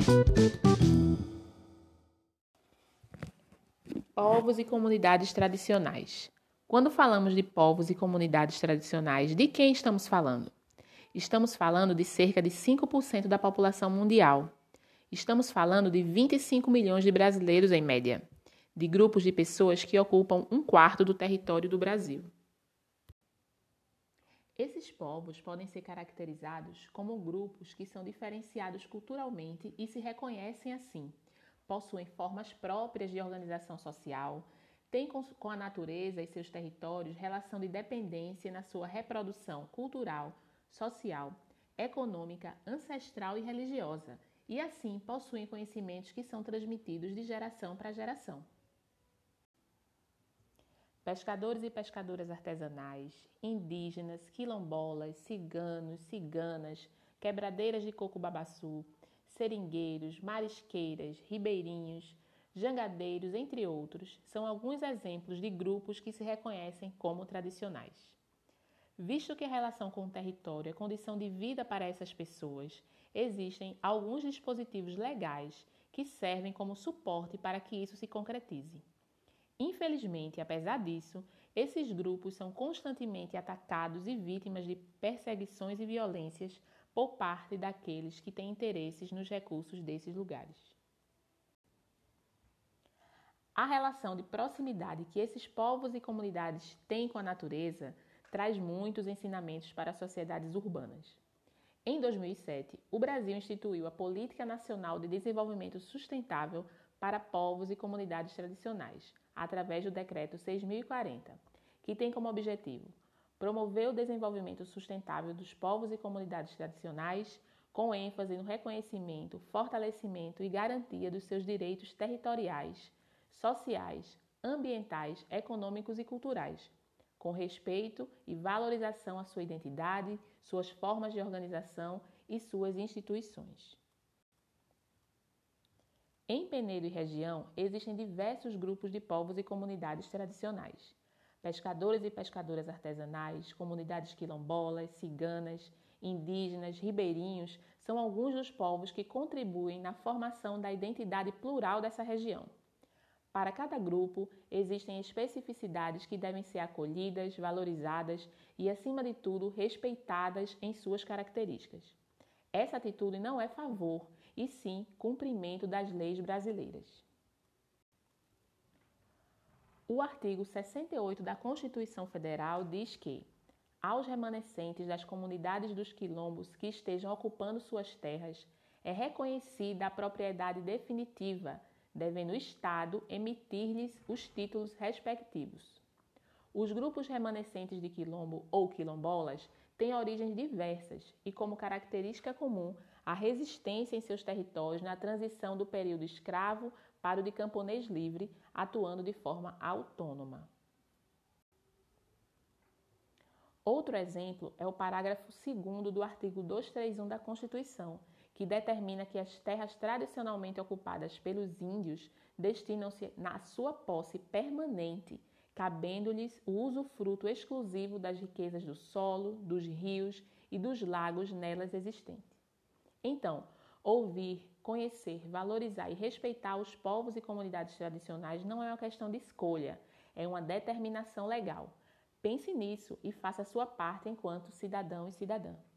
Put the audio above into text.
Povos e comunidades tradicionais. Quando falamos de povos e comunidades tradicionais, de quem estamos falando? Estamos falando de cerca de 5% da população mundial. Estamos falando de 25 milhões de brasileiros em média, de grupos de pessoas que ocupam 1/4 do território do Brasil. Esses povos podem ser caracterizados como grupos que são diferenciados culturalmente e se reconhecem assim. Possuem formas próprias de organização social, têm com a natureza e seus territórios relação de dependência na sua reprodução cultural, social, econômica, ancestral e religiosa, e assim possuem conhecimentos que são transmitidos de geração para geração. Pescadores e pescadoras artesanais, indígenas, quilombolas, ciganos, ciganas, quebradeiras de coco-babaçu, seringueiros, marisqueiras, ribeirinhos, jangadeiros, entre outros, são alguns exemplos de grupos que se reconhecem como tradicionais. Visto que a relação com o território é condição de vida para essas pessoas, existem alguns dispositivos legais que servem como suporte para que isso se concretize. Infelizmente, apesar disso, esses grupos são constantemente atacados e vítimas de perseguições e violências por parte daqueles que têm interesses nos recursos desses lugares. A relação de proximidade que esses povos e comunidades têm com a natureza traz muitos ensinamentos para as sociedades urbanas. Em 2007, o Brasil instituiu a Política Nacional de Desenvolvimento Sustentável para Povos e Comunidades Tradicionais, através do Decreto 6.040, que tem como objetivo promover o desenvolvimento sustentável dos povos e comunidades tradicionais, com ênfase no reconhecimento, fortalecimento e garantia dos seus direitos territoriais, sociais, ambientais, econômicos e culturais, com respeito e valorização à sua identidade, suas formas de organização e suas instituições. Em Penedo e região, existem diversos grupos de povos e comunidades tradicionais. Pescadores e pescadoras artesanais, comunidades quilombolas, ciganas, indígenas, ribeirinhos são alguns dos povos que contribuem na formação da identidade plural dessa região. Para cada grupo, existem especificidades que devem ser acolhidas, valorizadas e, acima de tudo, respeitadas em suas características. Essa atitude não é favor, e sim cumprimento das leis brasileiras. O artigo 68 da Constituição Federal diz que, aos remanescentes das comunidades dos quilombos que estejam ocupando suas terras, é reconhecida a propriedade definitiva, devendo o Estado emitir-lhes os títulos respectivos. Os grupos remanescentes de quilombo ou quilombolas têm origens diversas e, como característica comum, a resistência em seus territórios na transição do período escravo para o de camponês livre, atuando de forma autônoma. Outro exemplo é o parágrafo 2º do artigo 231 da Constituição, que determina que as terras tradicionalmente ocupadas pelos índios destinam-se na sua posse permanente, cabendo-lhes o usufruto exclusivo das riquezas do solo, dos rios e dos lagos nelas existentes. Então, ouvir, conhecer, valorizar e respeitar os povos e comunidades tradicionais não é uma questão de escolha, é uma determinação legal. Pense nisso e faça a sua parte enquanto cidadão e cidadã.